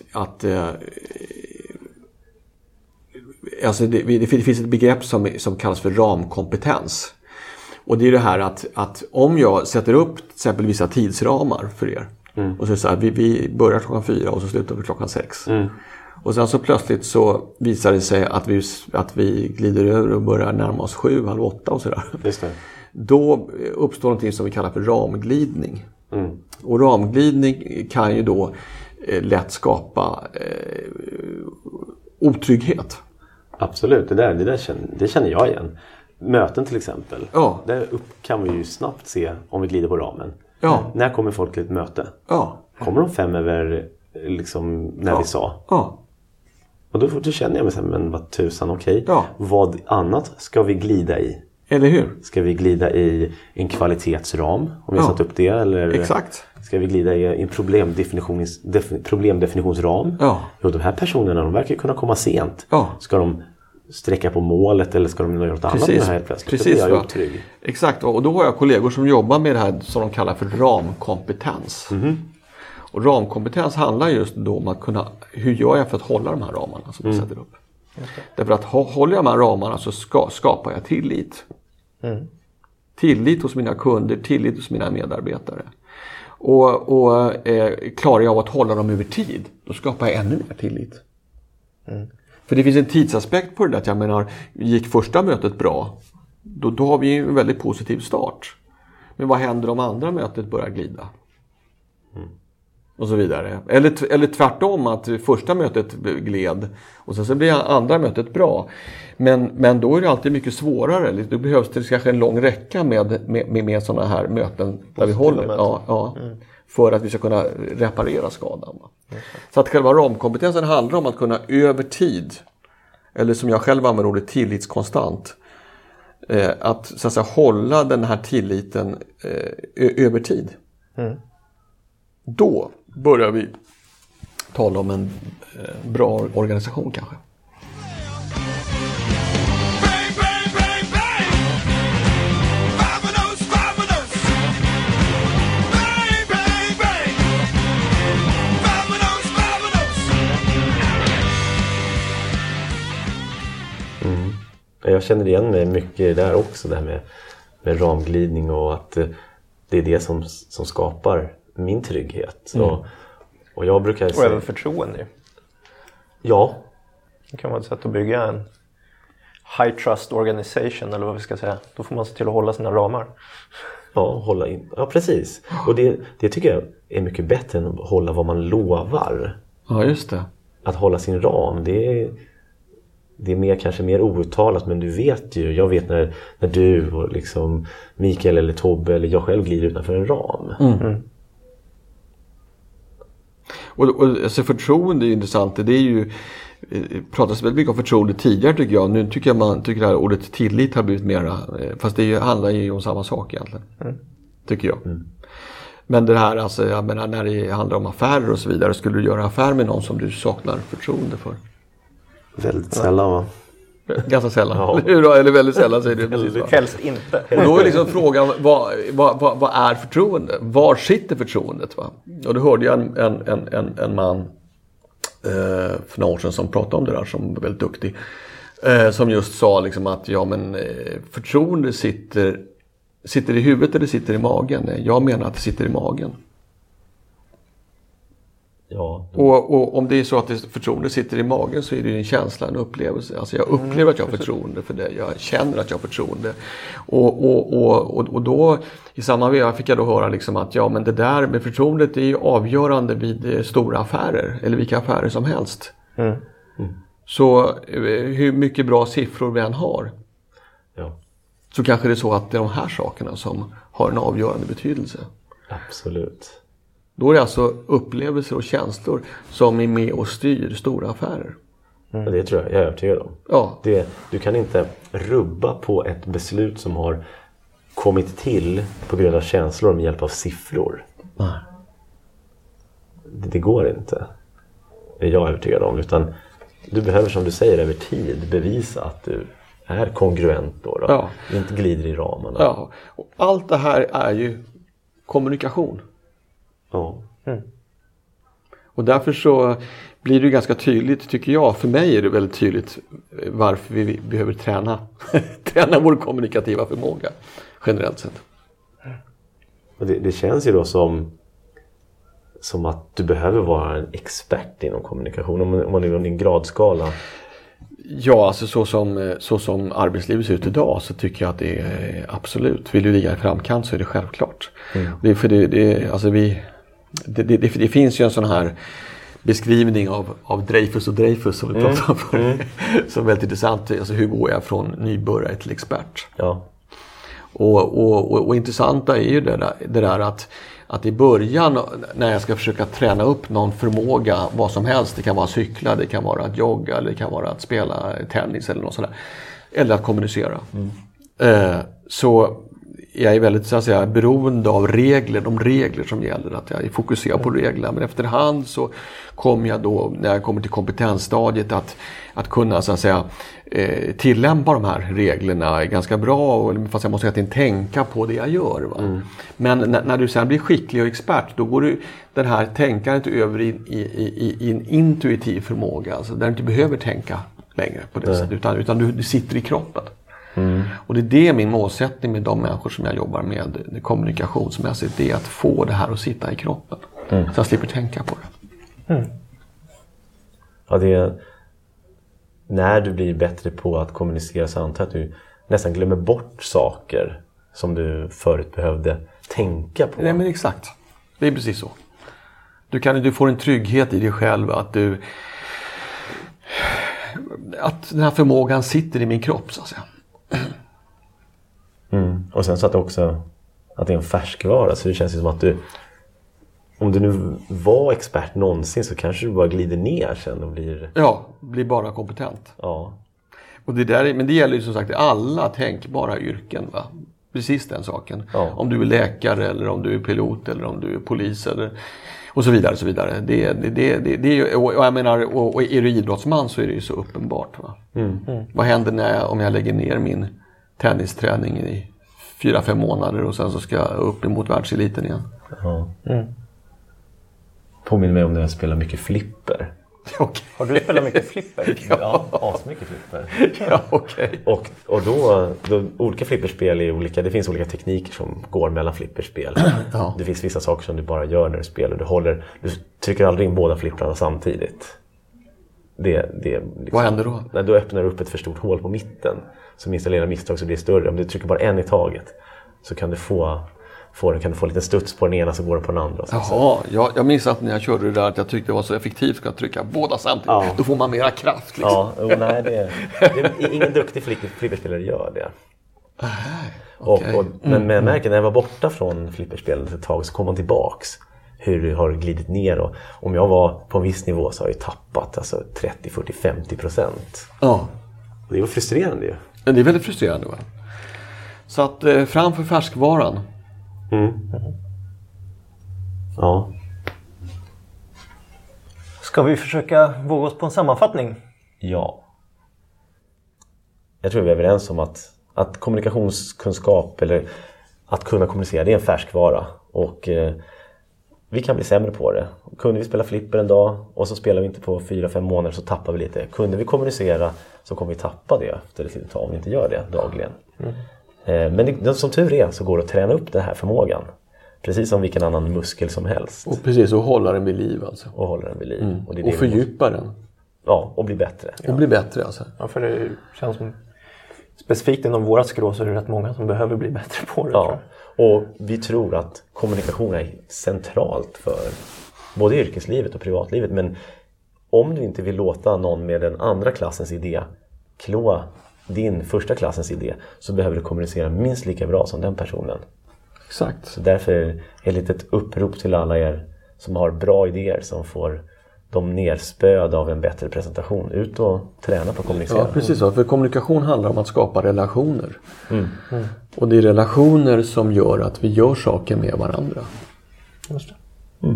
alltså det finns ett begrepp som kallas för ramkompetens. Och det är det här att om jag sätter upp till exempel vissa tidsramar för er och så här, vi börjar klockan 4 och så slutar vi klockan 6. Och sen så plötsligt så visar det sig att vi glider över och börjar närma oss 7, halv 8 och sådär. Just det. Då uppstår någonting som vi kallar för ramglidning. Och ramglidning kan ju då lätt skapa otrygghet. Absolut, det känner jag igen. Möten till exempel. Ja. Där kan vi ju snabbt se om vi glider på ramen. Ja. När kommer folk till ett möte? Ja. Kommer de 5 över liksom när vi sa? Ja. Och då känner jag mig så här, men vad tusan, okej. Ja. Vad annat ska vi glida i? Eller hur? Ska vi glida i en kvalitetsram om vi satt upp det? Eller exakt. Ska vi glida i en problemdefinitionsram? Ja. Jo, de här personerna, de verkar kunna komma sent. Ja. Ska de sträcka på målet eller ska de göra något annat med det här helt plötsligt? Precis, det blir jag otrygg. Exakt, och då har jag kollegor som jobbar med det här som de kallar för ramkompetens. Och ramkompetens handlar just då om att kunna, hur gör jag för att hålla de här ramarna som jag sätter upp? Därför att håller jag de här ramarna så skapar jag tillit. Tillit hos mina kunder, tillit hos mina medarbetare. Och klarar jag av att hålla dem över tid, då skapar jag ännu mer tillit. För det finns en tidsaspekt på det där, att jag menar, gick första mötet bra, då har vi en väldigt positiv start. Men vad händer om andra mötet börjar glida? Och så vidare. Eller tvärtom, att första mötet gled och sen så blir andra mötet bra. Men då är det alltid mycket svårare. Då behövs det kanske en lång räcka med sådana här möten där vi håller. För att vi ska kunna reparera skadan. Så att själva ramkompetensen handlar om att kunna över tid, eller som jag själv använder ordet, tillitskonstant, att så att säga hålla den här tilliten över tid. Då börjar vi tala om en bra organisation kanske. Jag känner igen mig mycket där också, det här med ramglidning och att det är det som skapar min trygghet. Och jag brukar säga... Och även förtroende. Ja. Det kan vara ett sätt att bygga en high trust organization, eller vad vi ska säga. Då får man se till att hålla sina ramar. Ja, hålla in. Ja, precis. Och det tycker jag är mycket bättre än att hålla vad man lovar. Ja, just det. Att hålla sin ram, det är kanske mer outtalat, men du vet ju, jag vet när du och liksom Mikael eller Tobbe eller jag själv glider utanför en ram. Och alltså förtroende är intressant. Det är ju pratas väldigt mycket om förtroende tidigare tycker jag. Nu tycker jag det här ordet tillit har blivit mera, fast det handlar ju om samma sak egentligen. Tycker jag. Men det här, alltså, jag menar, när det handlar om affärer och så vidare, skulle du göra affär med någon som du saknar förtroende för? Väldigt sällan, va? Ganska sällan. Eller väldigt sällan säger du. Helst inte. Och då är liksom frågan, vad är förtroende? Var sitter förtroendet? Va? Och då hörde jag en man för några år sedan som pratade om det där, som var väldigt duktig. Som just sa liksom att förtroende sitter i huvudet eller sitter i magen. Jag menar att det sitter i magen. Ja. Och om det är så att förtroende sitter i magen, så är det en känsla, en upplevelse. Alltså jag upplever att jag har förtroende för det. Jag känner att jag har förtroende. Och då i samma veva fick jag då höra liksom att men det där med förtroendet är ju avgörande vid stora affärer. Eller vilka affärer som helst. Så hur mycket bra siffror vi än har, så kanske det är så att det är de här sakerna som har en avgörande betydelse. Absolut. Då är det alltså upplevelser och känslor som är med och styr stora affärer. Och det tror jag är övertygad om. Ja. Du kan inte rubba på ett beslut som har kommit till på grund av känslor med hjälp av siffror. Nej. Det går inte. Det är jag övertygad om. Utan du behöver, som du säger, över tid bevisa att du är kongruent då. Ja. Inte glider i ramarna. Ja. Och allt det här är ju kommunikation. Ja. Och därför så blir det ganska tydligt, tycker jag. För mig är det väldigt tydligt varför vi behöver träna vår kommunikativa förmåga generellt sett. Och det känns ju då som att du behöver vara en expert inom kommunikation. Om man är på din gradskala. Ja, alltså så som arbetslivet ser ut idag, så tycker jag att det är absolut. Vill du ligga i framkant så är det självklart. Det är för det finns ju en sån här beskrivning av Dreyfus som vi pratade om förut, som är väldigt intressant. Alltså, hur går jag från nybörjare till expert? Ja. Och intressanta är ju det där att i början, när jag ska försöka träna upp någon förmåga, vad som helst, det kan vara cykla, det kan vara att jogga, eller det kan vara att spela tennis eller något sådär, eller att kommunicera. Så jag är väldigt, så att säga, beroende av de regler som gäller, att jag fokuserar på reglerna. Men efterhand så kommer jag då, när jag kommer till kompetensstadiet, att kunna, så att säga, tillämpa de här reglerna ganska bra, fast jag måste hela tiden tänka på det jag gör. Va? Men när du sen blir skicklig och expert, då går du den här tänkandet över i en intuitiv förmåga, alltså där du inte behöver tänka längre på det sättet, utan du sitter i kroppen. Och det är min målsättning med de människor som jag jobbar med kommunikationsmässigt, det är att få det här att sitta i kroppen, så jag slipper tänka på det. Ja, det är när du blir bättre på att kommunicera, så antar att du nästan glömmer bort saker som du förut behövde tänka på. Nej, men exakt. Det är precis så. Du får en trygghet i dig själv, att den här förmågan sitter i min kropp, så att säga. Och sen så att det är en färskvara, så det känns som att om du nu var expert någonsin, så kanske du bara glider ner sen och blir bara kompetent. Ja. Och men det gäller ju som sagt alla tänkbara yrken, va? Precis den saken. Ja. Om du är läkare, eller om du är pilot, eller om du är polis, eller och så vidare, så vidare. Det är ju, och jag menar, och är du idrottsman så är det ju så uppenbart, va? Vad händer om jag lägger ner min tennisträning i 4-5 månader och sen så ska jag upp emot världseliten igen? Ja. Påminner mig om när jag spelar mycket flipper. Okay. Har du spelat mycket flipper? Ja, asmycket flipper. Ja, okej. Och då olika flipperspel är olika. Det finns olika tekniker som går mellan flipperspel. Ja. Det finns vissa saker som du bara gör när du spelar. Du trycker aldrig in båda flipprarna samtidigt. Liksom, vad händer då? När du öppnar upp ett för stort hål på mitten, som installerar misstag så blir det större. Om du trycker bara en i taget, så kan du få lite studs på den ena, så går det på den andra. Jaha, jag minns att när jag körde det där, att jag tyckte det var så effektivt att trycka båda samtidigt. Ja. Då får man mera kraft. Liksom. Ja, nej, det är ingen duktig flipperspelare gör det. Okay. Men jag märker när jag var borta från flipperspelet ett tag, så kom man tillbaks. Hur det har glidit ner, och om jag var på en viss nivå så har jag tappat 30, 40, 50%. Ja. Och det var frustrerande ju. Det är väldigt frustrerande, va? Så att framför färskvaran. Ja. Ska vi försöka våga oss på en sammanfattning? Ja. jag tror vi är överens om att kommunikationskunskap eller att kunna kommunicera, det är en färskvara. Och vi kan bli sämre på det. Kunde vi spela flipper en dag och så spelar vi inte på 4-5 månader så tappar vi lite. Kunde vi kommunicera så kommer vi tappa det efter ett litet tag om vi inte gör det dagligen. Men som tur är så går det att träna upp den här förmågan. Precis som vilken annan muskel som helst. Och precis, och hålla den vid liv alltså. Och hålla den vid liv. Och, och fördjupa den. Ja, och bli bättre. Och bli bättre alltså. Ja, för det känns som specifikt inom vårat skrå så är det rätt många som behöver bli bättre på det. Ja, och vi tror att kommunikation är centralt för både yrkeslivet och privatlivet. Men om du inte vill låta någon med den andra klassens idé klå din första klassens idé så behöver du kommunicera minst lika bra som den personen. Exakt. Så därför är det lite ett upprop till alla er som har bra idéer som får de nerspöd av en bättre presentation. Ut och träna på kommunicera. Ja, precis så. För kommunikation handlar om att skapa relationer. Och det är relationer som gör att vi gör saker med varandra. Just det.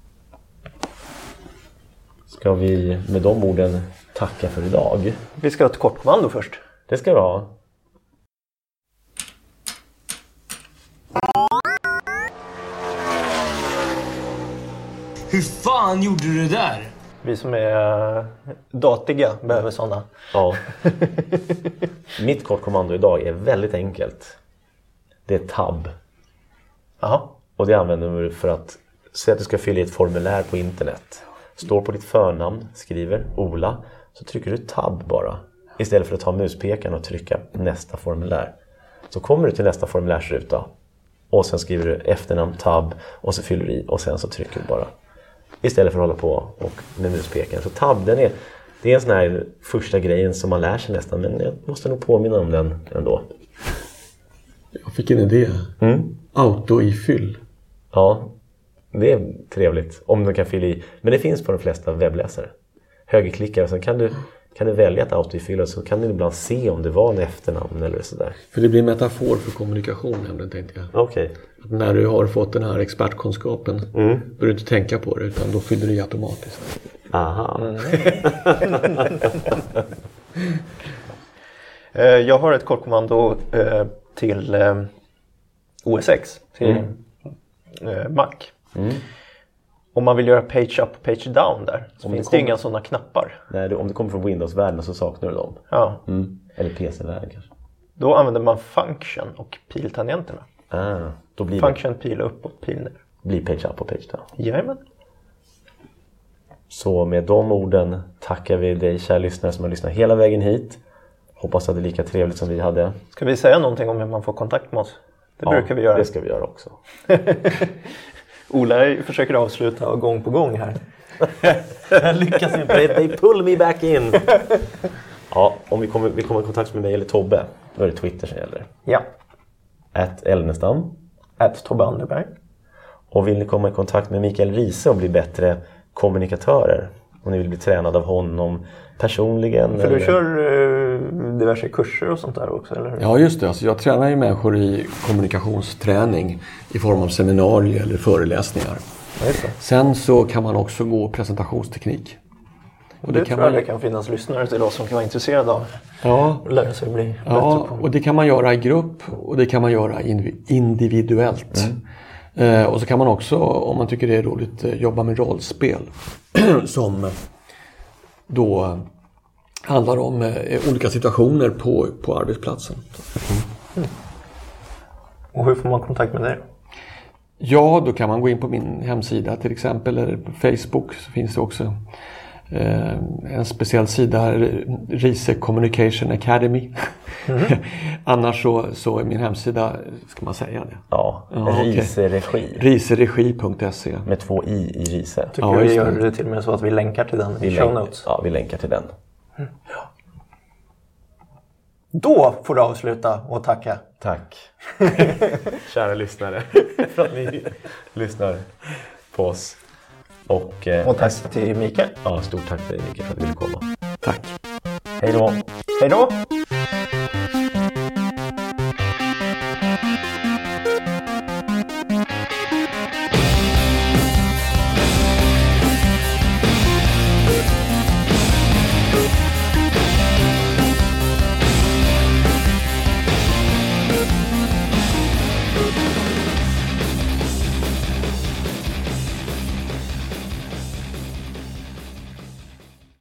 Ska vi med de orden tacka för idag? Vi ska ha ett kort kommando först. Det ska vi ha. Hur fan gjorde du det där? Vi som är datiga behöver sådana. Ja. Mitt kortkommando idag är väldigt enkelt. Det är tab. Aha. Och det använder vi för att säga att du ska fylla i ett formulär på internet. Står på ditt förnamn, skriver Ola, så trycker du tab bara. Istället för att ta muspekaren och trycka nästa formulär. Så kommer du till nästa formulärsruta. Och sen skriver du efternamn, tab, och så fyller du i och sen så trycker du bara. Istället för att hålla på och med muspekaren. Så tab, det är en sån här första grejen som man lär sig nästan. Men jag måste nog påminna om den ändå. Jag fick en idé. Auto-ifyll. Ja, det är trevligt om du kan fylla i. Men det finns på de flesta webbläsare. Högerklickar och sen kan du välja ett auto-ifyll och så kan du ibland se om det var en efternamn eller sådär. För det blir en metafor för kommunikation nämligen, tänkte jag. Okej. Att när du har fått den här expertkunskapen bör du inte tänka på det utan då fyller du i automatiskt. Aha. Jag har ett kortkommando till OS X, till Mac. Om man vill göra page up, page down där så finns det inga sådana knappar. Nej, om det kommer från Windows-världen så saknar du dem. Ja. Eller PC-världen kanske. Då använder man function och piltangenterna. Då blir Function, pil upp och pil ner. Blir page up och page down. Jajamän. Så med de orden tackar vi dig, kära lyssnare, som har lyssnat hela vägen hit. Hoppas att det är lika trevligt som vi hade. Ska vi säga någonting om hur man får kontakt med oss? Det brukar vi göra. Det ska vi göra också. Ola försöker avsluta gång på gång här. Jag lyckas inte. They pull me back in. Ja, om vi kommer i kontakt med mig eller Tobbe, då är det Twitter som gäller. Ja. @Elnestam. Tobbe Anderberg. Och vill ni komma i kontakt med Mikael Riese och bli bättre kommunikatörer, om ni vill bli tränad av honom personligen. För du kör diverse kurser och sånt där också, eller hur? Ja, just det. Alltså, jag tränar ju människor i kommunikationsträning i form av seminarier eller föreläsningar. Ja, just det. Sen så kan man också gå presentationsteknik. Och det tror jag det kan finnas lyssnare till oss som kan vara intresserade av att lära sig bli bättre på. Och det kan man göra i grupp och det kan man göra individuellt. Och så kan man också, om man tycker det är roligt, jobba med rollspel som då handlar om olika situationer på arbetsplatsen. Och hur får man kontakt med dig? Ja, då kan man gå in på min hemsida till exempel, eller på Facebook så finns det också en speciell sida här, Riese Communication Academy. Annars så är min hemsida, ska man säga det? Ja, Riese-regi. Rieseregi.se. Med 2 i Riese. Tycker vi gör det till och med så att vi länkar till den i show notes. Ja, vi länkar till den. Ja. Då får du avsluta och tacka. Tack. Kära lyssnare. För att ni lyssnar på oss. Och tack till Mikael. Ja, stort tack till dig, Mikael, för att du ville komma. Tack. Hej då. Hej då.